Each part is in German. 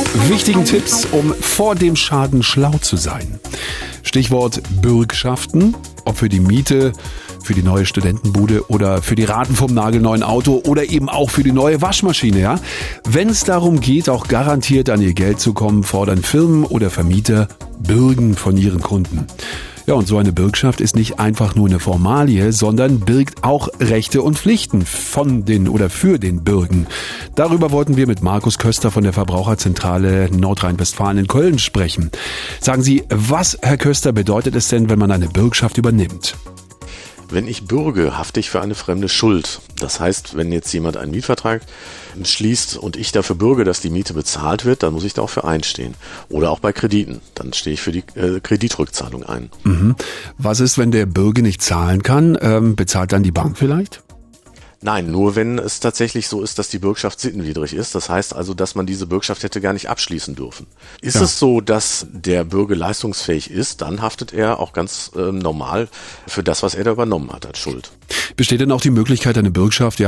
wichtigen Tipps, um vor dem Schaden schlau zu sein. Stichwort Bürgschaften, ob für die Miete, für die neue Studentenbude oder für die Raten vom nagelneuen Auto oder eben auch für die neue Waschmaschine. Ja? Wenn es darum geht, auch garantiert an ihr Geld zu kommen, fordern Firmen oder Vermieter Bürgen von ihren Kunden. Ja, und so eine Bürgschaft ist nicht einfach nur eine Formalie, sondern birgt auch Rechte und Pflichten von den oder für den Bürgen. Darüber wollten wir mit Markus Köster von der Verbraucherzentrale Nordrhein-Westfalen in Köln sprechen. Sagen Sie, was, Herr Köster, bedeutet es denn, wenn man eine Bürgschaft übernimmt? Wenn ich bürge, hafte ich für eine fremde Schuld. Das heißt, wenn jetzt jemand einen Mietvertrag schließt und ich dafür bürge, dass die Miete bezahlt wird, dann muss ich da auch für einstehen. Oder auch bei Krediten. Dann stehe ich für die Kreditrückzahlung ein. Was ist, wenn der Bürger nicht zahlen kann? Bezahlt dann die Bank vielleicht? Nein, nur wenn es tatsächlich so ist, dass die Bürgschaft sittenwidrig ist. Das heißt also, dass man diese Bürgschaft hätte gar nicht abschließen dürfen. Ist es so, dass der Bürger leistungsfähig ist, dann haftet er auch ganz normal für das, was er da übernommen hat als Schuld. Besteht denn auch die Möglichkeit, eine Bürgschaft,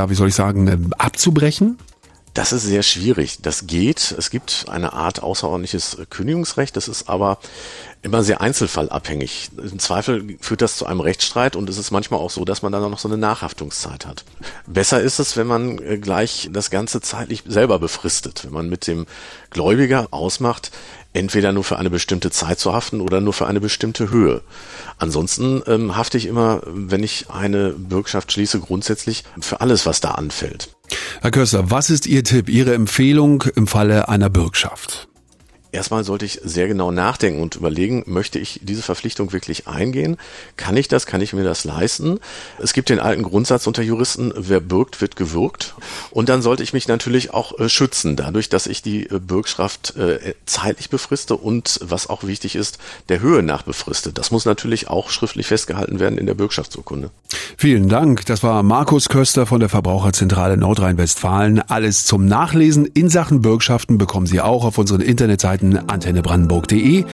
abzubrechen? Das ist sehr schwierig. Das geht. Es gibt eine Art außerordentliches Kündigungsrecht. Das ist aber immer sehr einzelfallabhängig. Im Zweifel führt das zu einem Rechtsstreit und es ist manchmal auch so, dass man dann auch noch so eine Nachhaftungszeit hat. Besser ist es, wenn man gleich das Ganze zeitlich selber befristet. Wenn man mit dem Gläubiger ausmacht, entweder nur für eine bestimmte Zeit zu haften oder nur für eine bestimmte Höhe. Ansonsten hafte ich immer, wenn ich eine Bürgschaft schließe, grundsätzlich für alles, was da anfällt. Herr Köster, was ist Ihr Tipp, Ihre Empfehlung im Falle einer Bürgschaft? Erstmal sollte ich sehr genau nachdenken und überlegen, möchte ich diese Verpflichtung wirklich eingehen? Kann ich das? Kann ich mir das leisten? Es gibt den alten Grundsatz unter Juristen, wer bürgt, wird gewürgt. Und dann sollte ich mich natürlich auch schützen, dadurch, dass ich die Bürgschaft zeitlich befriste und, was auch wichtig ist, der Höhe nach befriste. Das muss natürlich auch schriftlich festgehalten werden in der Bürgschaftsurkunde. Vielen Dank. Das war Markus Köster von der Verbraucherzentrale Nordrhein-Westfalen. Alles zum Nachlesen in Sachen Bürgschaften bekommen Sie auch auf unseren Internetseiten antennebrandenburg.de